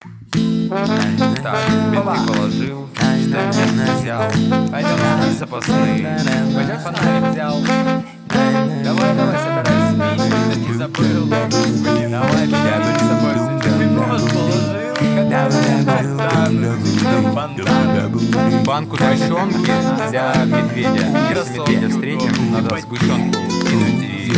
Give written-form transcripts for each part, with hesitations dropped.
Так, бинты положил, штанги взял. Пойдем снизу запасные. Пойдем фонарик взял. Давай, собирай спички. Так и забыл. Блин, давай, меня с собой сейчас. Ты нож положил. Банку сгущенки для медведя. Если медведя встретим, надо сгущенку кинуть и...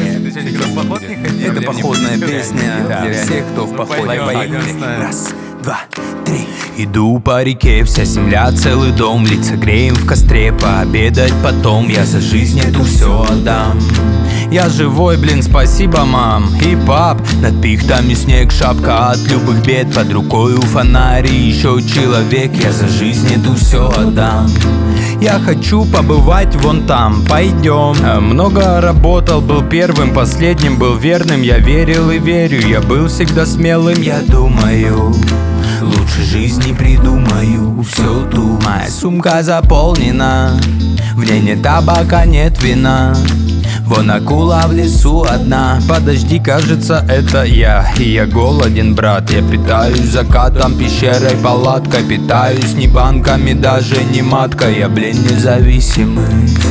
Это походная песня для всех, кто в походе. Поехали. Раз, два, три. Иду по реке, вся земля, целый дом. Лица греем в костре, пообедать потом. Я за жизнь эту все отдам. Я живой, блин, спасибо, мам и пап. Над пихтами снег, шапка от любых бед. Под рукой у фонари еще человек. Я за жизнь эту все отдам. Я хочу побывать вон там, пойдем. Много работал, был первым, последним, был верным. Я верил и верю, я был всегда смелым. Я думаю, лучше жизни придумаю. Все тут, моя сумка заполнена. В ней нет табака, нет вина. Вон акула в лесу одна. Подожди, кажется, это я. И я голоден, брат. Я питаюсь закатом, пещерой, палаткой. Питаюсь не банками, даже не маткой. Я, блин, независимый.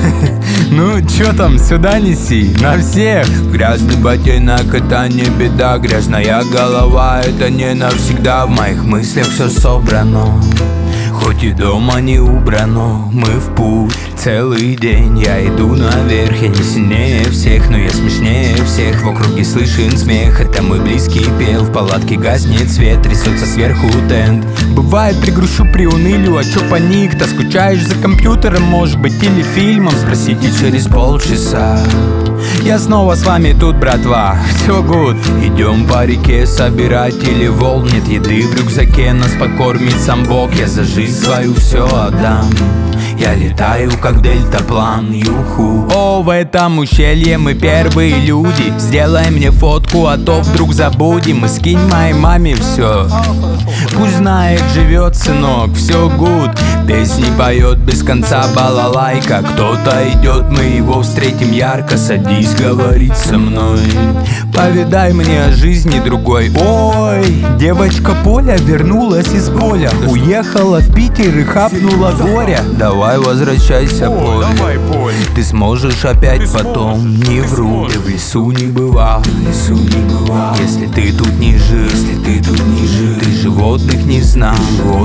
Ну, чё там, сюда неси, на всех. Грязный ботинок, это не беда. Грязная голова, это не навсегда. В моих мыслях все собрано. Хоть и дома не убрано, мы в путь. Целый день я иду наверх. Я не сильнее всех, но я смешнее всех. В округе слышен смех, это мой близкий пел. В палатке гаснет свет, трясется сверху тент. Бывает, пригрущу, приунылю, а чё паник-то? Скучаешь за компьютером, может быть, или фильмом? Спросите через полчаса. Я снова с вами тут, братва, все гуд. Идем по реке собирать или волн. Нет еды в рюкзаке, нас покормит сам Бог. Я за жизнь свою все отдам. Я летаю как дельтаплан, юху. О, в этом ущелье мы первые люди. Сделай мне фотку, а то вдруг забудем. И скинь моей маме все. Пусть знает, живет сынок, все гуд. Песни поет без конца балалайка. Кто-то идет, мы его встретим ярко. Садись, говорить со мной. Поведай мне о жизни другой. Ой, девочка Поля вернулась из поля. Уехала в Питер и хапнула горя. Давай возвращайся, Поль. Ты сможешь опять потом. Не вру, ты в лесу не бывал. Если ты тут не жил, ты животных не знал.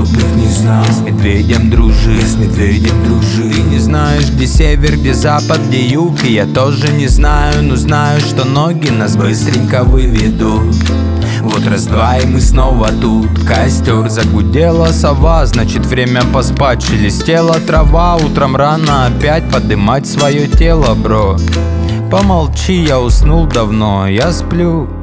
С медведем дружи. Ты не знаешь, где север, где запад, где юг. И я тоже не знаю, но знаю, что ноги нас быстренько выведут. Вот раз-два, и мы снова тут. Костер, загудела сова, значит время поспать. Шелестела трава, утром рано опять подымать свое тело, бро. Помолчи, я уснул давно, я сплю.